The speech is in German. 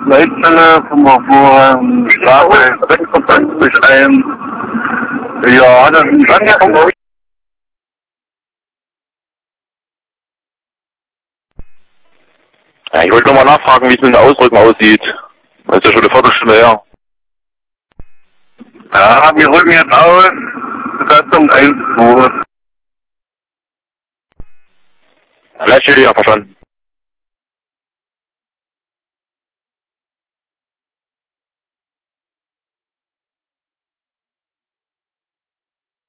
Leitstelle vom Straße 56 ja, hat er einen angekommen. Ja, ich wollte nochmal nachfragen, wie es mit dem Ausrücken aussieht. Das ist ja schon eine Viertelstunde her. Ja, wir rücken jetzt aus. Besatzung 1, 2. Vielleicht steht ja verstanden.